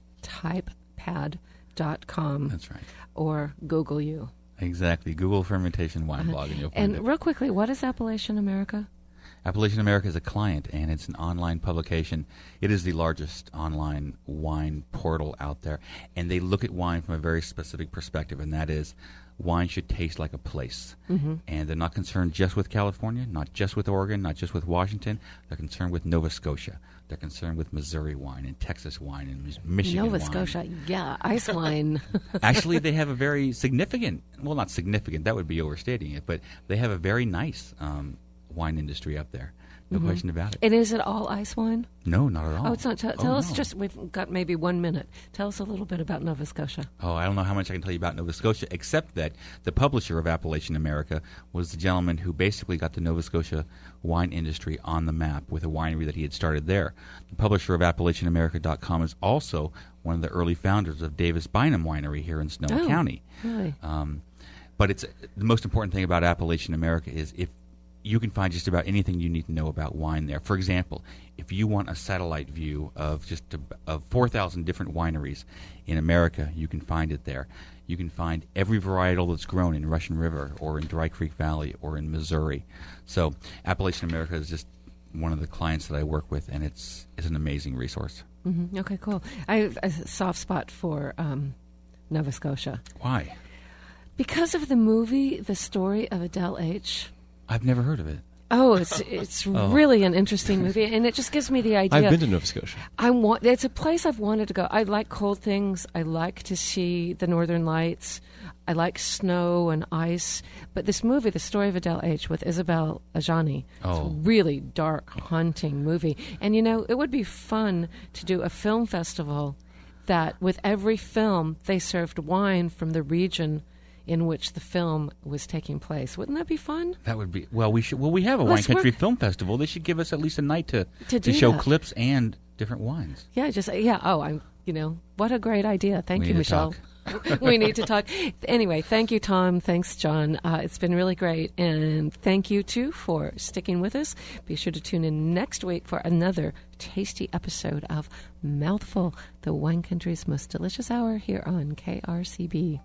typepad dot com. That's right. Or Google you. Exactly. Google fermentation wine blog, and you'll find And it. real quickly, what is Appalachian America? Appalachian America is a client, and it's an online publication. It is the largest online wine portal out there, and they look at wine from a very specific perspective, and that is wine should taste like a place. Mm-hmm. And they're not concerned just with California, not just with Oregon, not just with Washington. They're concerned with Nova Scotia. They're concerned with Missouri wine and Texas wine and Mis- Michigan Nova wine. Scotia, yeah, ice wine. Actually, they have a very significant, well, not significant, that would be overstating it, but they have a very nice um, wine industry up there. No Mhm. question about it. And is it all ice wine? No, not at all. Oh, it's not. T- Oh, tell us no. just, we've got maybe one minute. Tell us a little bit about Nova Scotia. Oh, I don't know how much I can tell you about Nova Scotia, except that the publisher of Appalachian America was the gentleman who basically got the Nova Scotia wine industry on the map with a winery that he had started there. The publisher of Appalachian America dot com is also one of the early founders of Davis Bynum Winery here in Sonoma Oh, County. really? Um, but it's the most important thing about Appalachian America is if you can find just about anything you need to know about wine there. For example, if you want a satellite view of just a, of four thousand different wineries in America, you can find it there. You can find every varietal that's grown in Russian River or in Dry Creek Valley or in Missouri. So Appalachian America is just one of the clients that I work with, and it's it's an amazing resource. Mm-hmm. Okay, cool. I have a soft spot for um, Nova Scotia. Why? Because of the movie, The Story of Adele H. I've never heard of it. Oh, it's it's Oh. really an interesting movie, and it just gives me the idea. I've been to Nova Scotia. I want. It's a place I've wanted to go. I like cold things. I like to see the Northern Lights. I like snow and ice. But this movie, The Story of Adele H., with Isabel Adjani, Oh. it's a really dark, haunting movie. And you know, it would be fun to do a film festival that, with every film, they served wine from the region in which the film was taking place. Wouldn't that be fun? That would be well. We should. Well, we have a Let's Wine Country work- Film Festival. They should give us at least a night to To do show that. clips and different wines. Yeah, just yeah. Oh, I'm. You know, what a great idea. Thank We you, need to Michelle. We need to talk. Anyway, thank you, Tom. Thanks, John. Uh, it's been really great, and thank you too for sticking with us. Be sure to tune in next week for another tasty episode of Mouthful, the Wine Country's most delicious hour here on K R C B.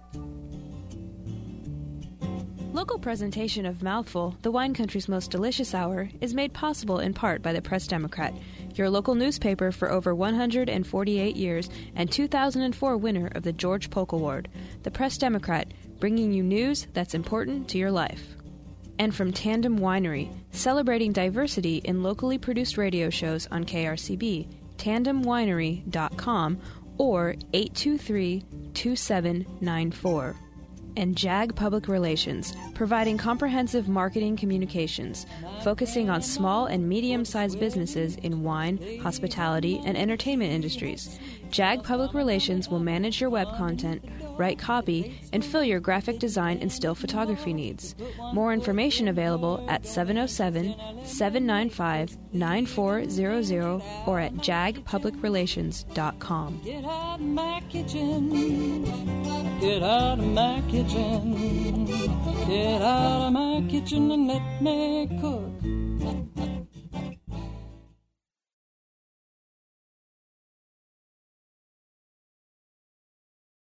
Local presentation of Mouthful, the Wine Country's most delicious hour, is made possible in part by the Press Democrat, your local newspaper for over one hundred forty-eight years and two thousand four winner of the George Polk Award. The Press Democrat, bringing you news that's important to your life. And from Tandem Winery, celebrating diversity in locally produced radio shows on K R C B, tandem winery dot com or eight two three, two seven nine four. And JAG Public Relations, providing comprehensive marketing communications, focusing on small and medium-sized businesses in wine, hospitality, and entertainment industries. JAG Public Relations will manage your web content, write copy, and fill your graphic design and still photography needs. More information available at seven oh seven, seven nine five, nine four zero zero or at jag public relations dot com. Get out of my kitchen. Get out of my kitchen. Get out of my kitchen and let me cook.